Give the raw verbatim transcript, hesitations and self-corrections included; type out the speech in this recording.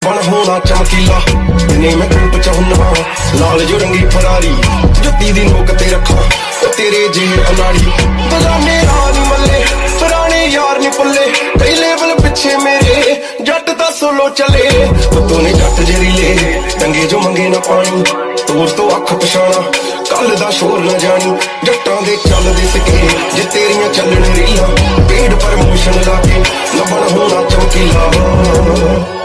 बन होना चमकीला जिन्हें मैं धूप च हुन्ना लाल जो रंगी फरारी जुत्ती दी नोक ते रखा तेरे जेह अनाड़ी बजाने रानी मल्ले पुराने यार नी पल्ले कई लेवल पिछे मेरे जट दा सोलो चले तूने जट जरीले टंगे जो मंगे ना पानी तोर तो अख पछाणा कल दा शोर ना जानी जट्टां दे चलदे सके जे तेरियां चलण रीलां पेड़ पर मोशन लाके न बन होना चमकीला।